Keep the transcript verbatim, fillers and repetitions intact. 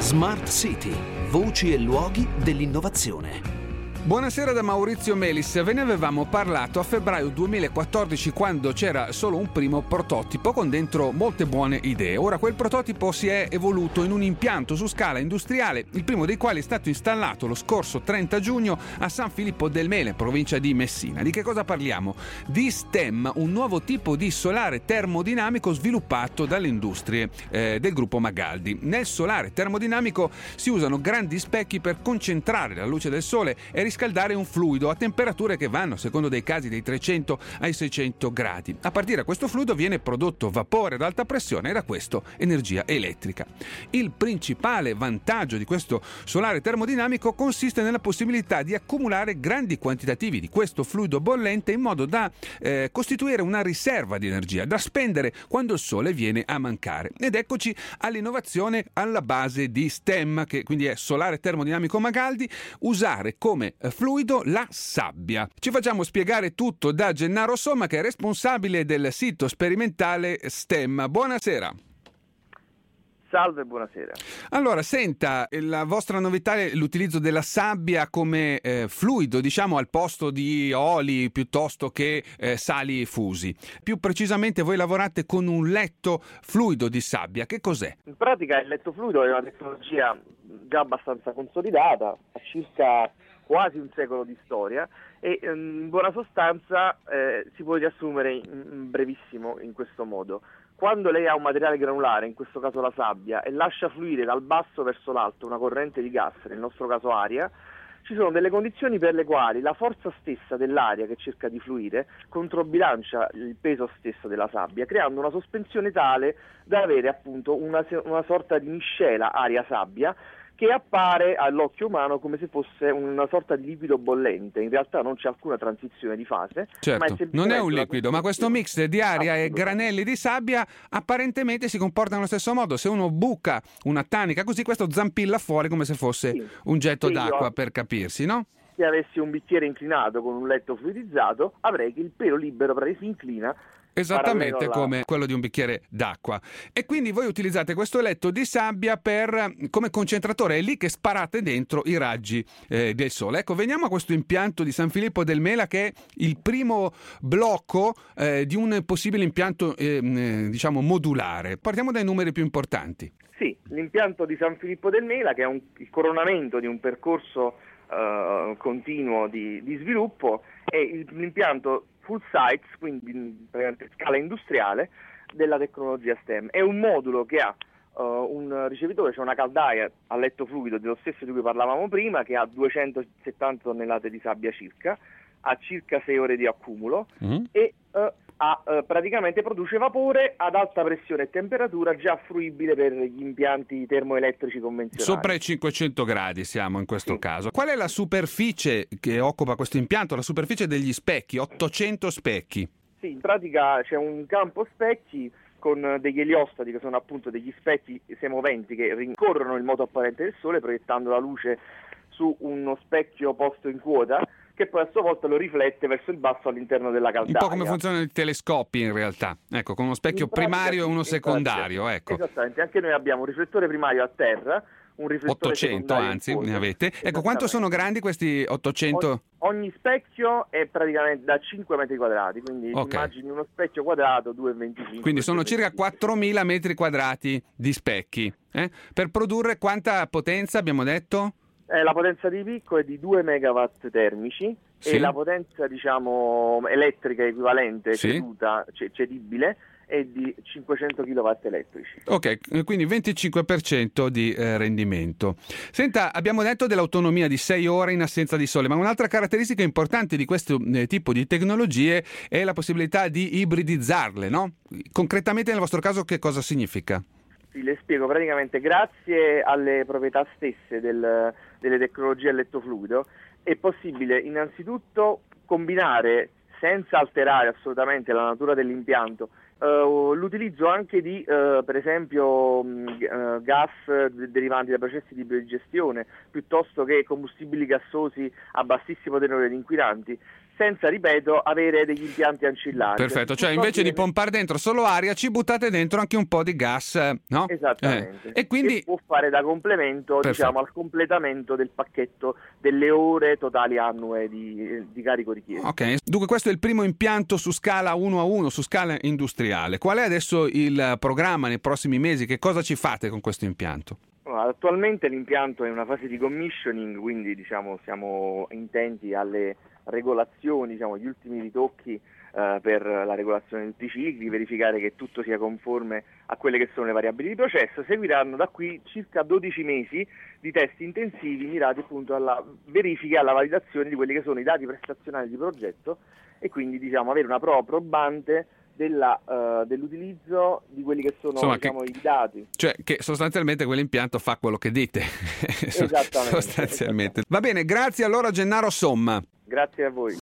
Smart City, voci e luoghi dell'innovazione. Buonasera da Maurizio Melis. Ve ne avevamo parlato a febbraio duemilaquattordici, quando c'era solo un primo prototipo con dentro molte buone idee. Ora quel prototipo si è evoluto in un impianto su scala industriale, il primo dei quali è stato installato lo scorso trenta giugno a San Filippo del Mela, provincia di Messina. Di che cosa parliamo? Di STEM, un nuovo tipo di solare termodinamico sviluppato dalle industrie eh, del gruppo Magaldi. Nel solare termodinamico si usano grandi specchi per concentrare la luce del sole e riscaldare un fluido a temperature che vanno, secondo dei casi, dai trecento ai seicento gradi. A partire da questo fluido viene prodotto vapore ad alta pressione e da questo energia elettrica. Il principale vantaggio di questo solare termodinamico consiste nella possibilità di accumulare grandi quantitativi di questo fluido bollente in modo da eh, costituire una riserva di energia da spendere quando il sole viene a mancare. Ed eccoci all'innovazione alla base di STEM, che quindi è solare termodinamico Magaldi, usare come fluido la sabbia. Ci facciamo spiegare tutto da Gennaro Somma, che è responsabile del sito sperimentale STEM. Buonasera. Salve, buonasera. Allora, senta, la vostra novità è l'utilizzo della sabbia come eh, fluido, diciamo, al posto di oli piuttosto che eh, sali fusi. Più precisamente voi lavorate con un letto fluido di sabbia. Che cos'è? In pratica il letto fluido è una tecnologia già abbastanza consolidata, ha circa quasi un secolo di storia e in buona sostanza eh, si può riassumere in brevissimo in questo modo. Quando lei ha un materiale granulare, in questo caso la sabbia, e lascia fluire dal basso verso l'alto una corrente di gas, nel nostro caso aria, ci sono delle condizioni per le quali la forza stessa dell'aria che cerca di fluire controbilancia il peso stesso della sabbia, creando una sospensione tale da avere appunto una, una sorta di miscela aria-sabbia che appare all'occhio umano come se fosse una sorta di liquido bollente. In realtà non c'è alcuna transizione di fase. Certo, ma è non è un liquido, ma questo mix di aria e granelli di sabbia apparentemente si comporta nello stesso modo. Se uno buca una tanica così, questo zampilla fuori come se fosse sì. un getto sì, d'acqua, io... per capirsi, no? Se avessi un bicchiere inclinato con un letto fluidizzato, avrei che il pelo libero si inclina esattamente come quello di un bicchiere d'acqua. E quindi voi utilizzate questo letto di sabbia per come concentratore, è lì che sparate dentro i raggi eh, del sole. Ecco, veniamo a questo impianto di San Filippo del Mela, che è il primo blocco eh, di un possibile impianto eh, diciamo modulare. Partiamo dai numeri più importanti. Sì, l'impianto di San Filippo del Mela, che è un, il coronamento di un percorso uh, continuo di, di sviluppo, è il, l'impianto full sites, quindi in scala industriale, della tecnologia STEM. È un modulo che ha uh, un ricevitore, cioè una caldaia a letto fluido dello stesso di cui parlavamo prima, che ha duecentosettanta tonnellate di sabbia circa, ha circa sei ore di accumulo mm. e uh, ha, uh, praticamente produce vapore ad alta pressione e temperatura già fruibile per gli impianti termoelettrici convenzionali. Sopra i cinquecento gradi siamo in questo sì. caso. Qual è la superficie che occupa questo impianto? La superficie degli specchi, ottocento specchi. Sì, in pratica c'è un campo specchi con degli eliostati, che sono appunto degli specchi semoventi che rincorrono il moto apparente del sole, proiettando la luce su uno specchio posto in quota, che poi a sua volta lo riflette verso il basso all'interno della caldaia. Un po' come funzionano i telescopi in realtà, ecco, con uno specchio pratica, primario e uno secondario. Ecco. Esattamente, anche noi abbiamo un riflettore primario a terra, un riflettore ottocento anzi ne avete. Ecco, quanto sono grandi questi ottocento? Ogni, ogni specchio è praticamente da cinque metri quadrati, quindi okay. Immagini uno specchio quadrato due virgola venticinque. Quindi sono circa quattromila metri quadrati di specchi. Eh? Per produrre quanta potenza abbiamo detto? Eh, la potenza di picco è di due megawatt termici sì. E la potenza diciamo elettrica equivalente sì. ceduta, c- cedibile è di cinquecento chilowatt elettrici. Ok, quindi venticinque per cento di eh, rendimento. Senta, abbiamo detto dell'autonomia di sei ore in assenza di sole, ma un'altra caratteristica importante di questo eh, tipo di tecnologie è la possibilità di ibridizzarle, no? Concretamente nel vostro caso che cosa significa? Sì, le spiego. Praticamente grazie alle proprietà stesse del, delle tecnologie a letto fluido è possibile innanzitutto combinare, senza alterare assolutamente la natura dell'impianto, uh, l'utilizzo anche di uh, per esempio uh, gas derivanti da processi di biodigestione piuttosto che combustibili gassosi a bassissimo tenore di inquinanti, senza, ripeto, avere degli impianti ancillari. Perfetto, cioè invece di pompare dentro solo aria ci buttate dentro anche un po' di gas, no? Esattamente. Eh. E quindi che può fare da complemento, Perfetto. diciamo, al completamento del pacchetto delle ore totali annue di, di carico richiesto. Ok, dunque questo è il primo impianto su scala uno a uno, su scala industriale. Qual è adesso il programma nei prossimi mesi? Che cosa ci fate con questo impianto? Attualmente l'impianto è in una fase di commissioning, quindi diciamo siamo intenti alle regolazioni, diciamo gli ultimi ritocchi eh, per la regolazione di tutti i cicli, verificare che tutto sia conforme a quelle che sono le variabili di processo. Seguiranno da qui circa dodici mesi di test intensivi mirati appunto alla verifica e alla validazione di quelli che sono i dati prestazionali di progetto e quindi diciamo avere una prova probante Della, uh, dell'utilizzo di quelli che sono Insomma, diciamo, che, i dati. Cioè che sostanzialmente quell'impianto fa quello che dite. Esattamente. sostanzialmente. Va bene, grazie allora Gennaro Somma. Grazie a voi.